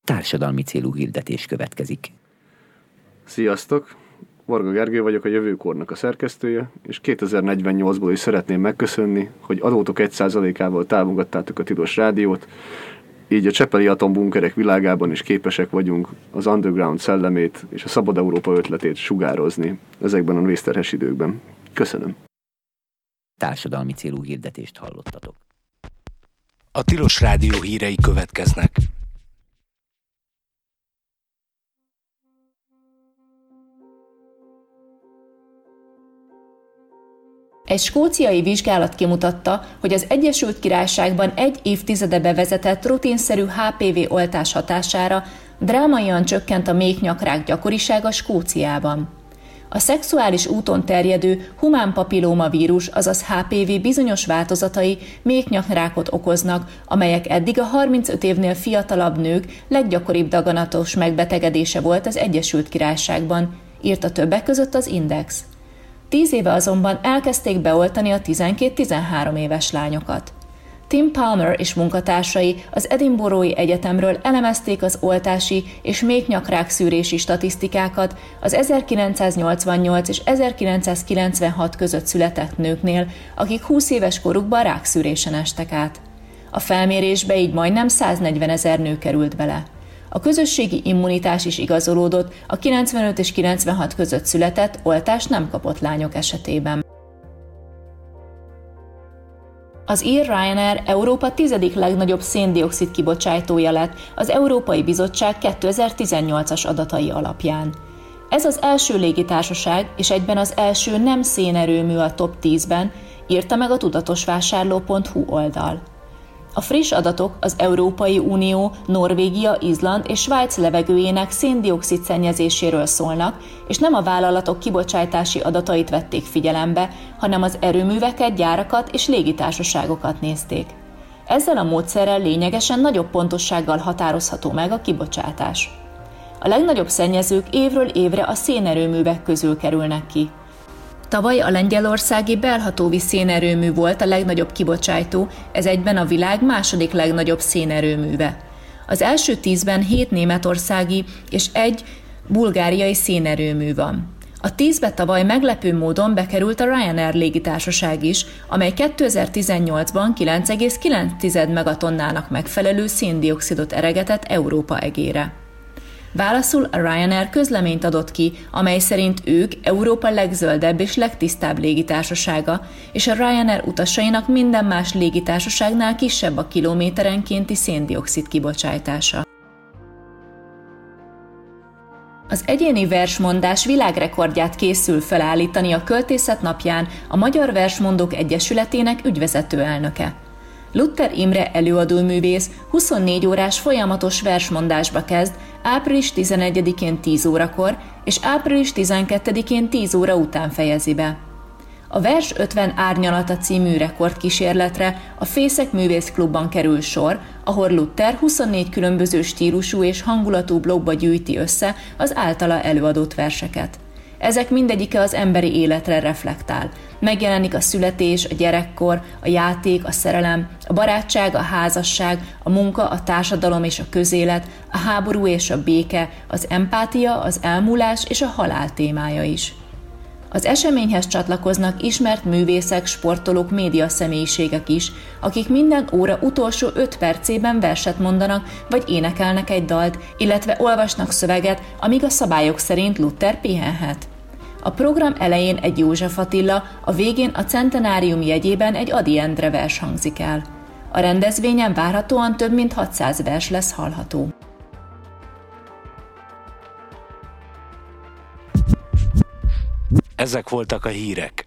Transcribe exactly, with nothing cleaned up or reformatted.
Társadalmi célú hirdetés következik. Sziasztok! Varga Gergő vagyok, a Jövőkornak a szerkesztője, és kétezer-negyvennyolcból is szeretném megköszönni, hogy adótok egy százalékával támogattátok a Tilos Rádiót, így a csepeli atombunkerek világában is képesek vagyunk az underground szellemét és a Szabad Európa ötletét sugározni ezekben a vészterhes időkben. Köszönöm! Társadalmi célú hirdetést hallottatok. A Tilos Rádió hírei következnek. Egy skóciai vizsgálat kimutatta, hogy az Egyesült Királyságban egy évtizede bevezetett rutinszerű há pé vé oltás hatására drámaian csökkent a méhnyakrák gyakorisága Skóciában. A szexuális úton terjedő humán papillómavírus, azaz há pé vé bizonyos változatai méhnyakrákot okoznak, amelyek eddig a harmincöt évnél fiatalabb nők leggyakoribb daganatos megbetegedése volt az Egyesült Királyságban, írta többek között az Index. Tíz éve azonban elkezdték beoltani a tizenkét-tizenhárom éves lányokat. Tim Palmer és munkatársai az Edinburghi Egyetemről elemezték az oltási és méhnyakrák szűrési statisztikákat az ezerkilencszáznyolcvannyolc és ezerkilencszázkilencvenhat között született nőknél, akik húsz éves korukban rákszűrésen estek át. A felmérésbe így majdnem száznegyvenezer nő került bele. A közösségi immunitás is igazolódott a kilencvenöt és kilencvenhat között született, oltást nem kapott lányok esetében. Az ír Ryanair Európa tizedik legnagyobb szén-dioxid kibocsátója lett az Európai Bizottság kétezer-tizennyolcas adatai alapján. Ez az első légitársaság és egyben az első nem szénerőmű a top tízben, írta meg a tudatosvásárló pont hu oldal. A friss adatok az Európai Unió, Norvégia, Izland és Svájc levegőjének szén-dioxid szennyezéséről szólnak, és nem a vállalatok kibocsátási adatait vették figyelembe, hanem az erőműveket, gyárakat és légitársaságokat nézték. Ezzel a módszerrel lényegesen nagyobb pontossággal határozható meg a kibocsátás. A legnagyobb szennyezők évről évre a szénerőművek közül kerülnek ki. Tavaly a lengyelországi Belhatóvi szénerőmű volt a legnagyobb kibocsátó, ez egyben a világ második legnagyobb szénerőműve. Az első tízben hét németországi és egy bulgáriai szénerőmű van. A tízbe tavaly meglepő módon bekerült a Ryanair légitársaság is, amely kétezer-tizennyolcban kilenc egész kilenc megatonnának megfelelő széndioxidot eregetett Európa egére. Válaszul a Ryanair közleményt adott ki, amely szerint ők Európa legzöldebb és legtisztább légitársasága, és a Ryanair utasainak minden más légitársaságnál kisebb a kilométerenkénti széndioxid kibocsátása. Az egyéni versmondás világrekordját készül felállítani a Költészet napján a Magyar Versmondók Egyesületének ügyvezető elnöke. Luther Imre előadóművész huszonnégy órás folyamatos versmondásba kezd április tizenegyedikén tíz órakor és április tizenkettedikén tíz óra után fejezi be. A Vers ötven árnyalata című rekordkísérletre a Fészek Művészklubban kerül sor, ahol Luther huszonnégy különböző stílusú és hangulatú blogba gyűjti össze az általa előadott verseket. Ezek mindegyike az emberi életre reflektál. Megjelenik a születés, a gyerekkor, a játék, a szerelem, a barátság, a házasság, a munka, a társadalom és a közélet, a háború és a béke, az empátia, az elmúlás és a halál témája is. Az eseményhez csatlakoznak ismert művészek, sportolók, médiaszemélyiségek is, akik minden óra utolsó öt percében verset mondanak vagy énekelnek egy dalt, illetve olvasnak szöveget, amíg a szabályok szerint Luther pihenhet. A program elején egy József Attila, a végén a centenárium jegyében egy Ady Endre vers hangzik el. A rendezvényen várhatóan több mint hatszáz vers lesz hallható. Ezek voltak a hírek.